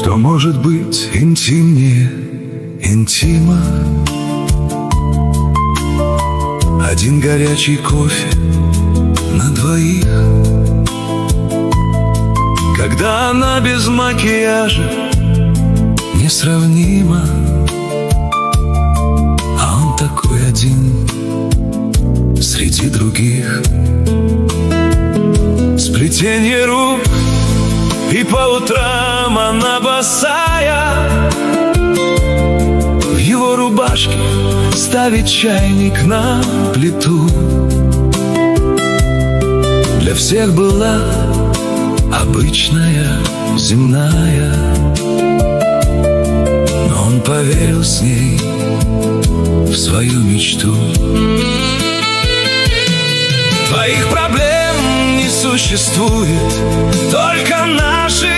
Что может быть интимнее интима? Один горячий кофе на двоих, когда она без макияжа несравнима, а он такой один среди других. Сплетение рук, и по утрам она босая, в его рубашке ставит чайник на плиту. Для всех была обычная, земная, но он поверил с ней в свою мечту. Твоих проблем не существует, только наши,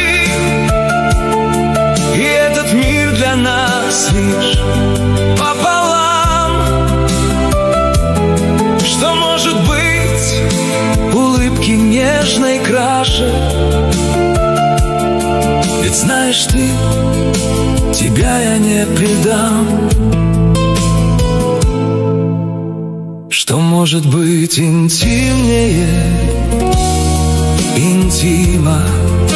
и этот мир для нас лишь пополам. Что может быть улыбки нежной краше? Ведь знаешь ты, тебя я не предам. Что может быть интимнее интима?